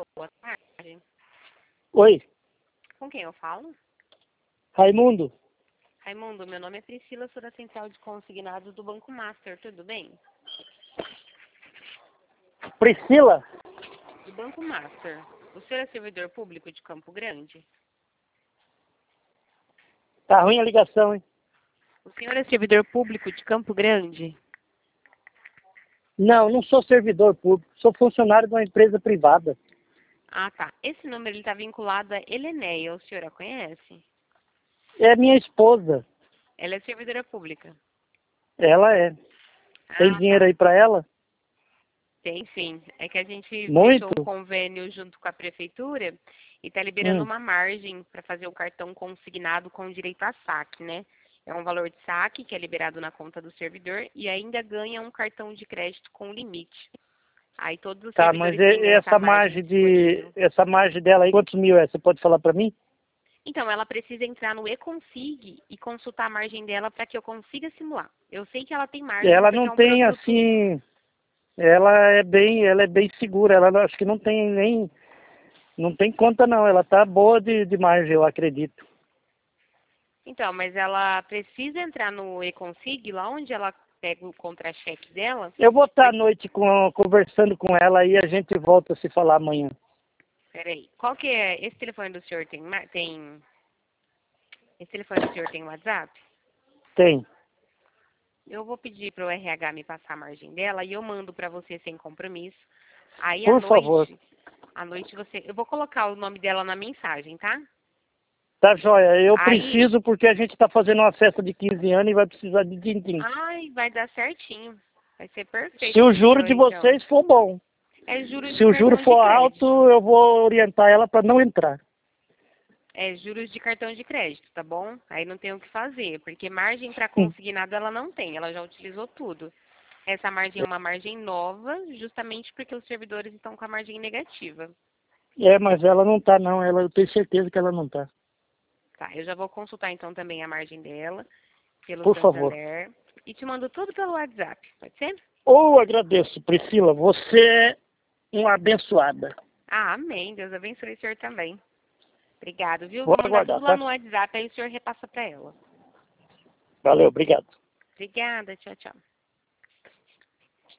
boa tarde. Oi, Com quem eu falo? Raimundo. Raimundo, meu nome é Priscila, sou da Central de Consignados do Banco Master, tudo bem? Priscila? Do Banco Master. O senhor é servidor público de Campo Grande? Tá ruim a ligação, hein? O senhor é servidor público de Campo Grande? Não, não sou servidor público, sou funcionário de uma empresa privada. Ah, tá. Esse número está vinculado a Heleneia, o senhor a conhece? É minha esposa, Ela é servidora pública. ela é. Tem Ah, dinheiro tá. aí pra ela? Tem sim. É que a gente fechou Muito? um convênio junto com a prefeitura e está liberando Hum. uma margem para fazer o cartão consignado com direito a saque, né? É um valor de saque que é liberado na conta do servidor e ainda ganha um cartão de crédito com limite. Aí todos os Tá, mas servidores têm essa margem disponível. essa margem dela aí, quantos mil é? Você pode falar pra mim? Então, ela precisa entrar no eConsig e consultar a margem dela para que eu consiga simular. Eu sei que ela tem margem Ela porque não é um tem produto. assim, ela é bem segura, acho que não tem nem, não tem conta não, ela tá boa de margem, eu acredito. Então, mas ela precisa entrar no eConsig, lá onde ela pega o contra-cheque dela. Eu vou estar à noite conversando com ela e a gente volta a se falar amanhã. Peraí, qual que é? Esse telefone do senhor tem. Esse telefone do senhor tem WhatsApp? Tem. Eu vou pedir para o RH me passar a margem dela e eu mando para você sem compromisso. Aí Por favor. à noite você. Eu vou colocar o nome dela na mensagem, tá? Tá joia. Eu Aí. preciso porque a gente está fazendo uma festa de 15 anos e vai precisar de din-din. Ai, vai dar certinho. Vai ser perfeito Se o pro juro senhor, de então. vocês for bom. É juros Se de o juro cartão de for alto, crédito. eu vou orientar ela para não entrar. É juros de cartão de crédito, tá bom? Aí não tem o que fazer, porque margem para Hum. consignado ela não tem, ela já utilizou tudo. Essa margem é uma margem nova, justamente porque os servidores estão com a margem negativa. É, mas ela não tá não. Eu tenho certeza que ela não tá. Tá, eu já vou consultar então também a margem dela, pelo Por favor. Santander, e te mando tudo pelo WhatsApp, pode ser? Ou agradeço, Priscila. Você é uma abençoada. Ah, amém, Deus abençoe o senhor também. Obrigado, viu? Vou Vou mandar aguardar, tudo lá tá? no WhatsApp, aí o senhor repassa para ela. Valeu, obrigado. Obrigada, tchau, tchau.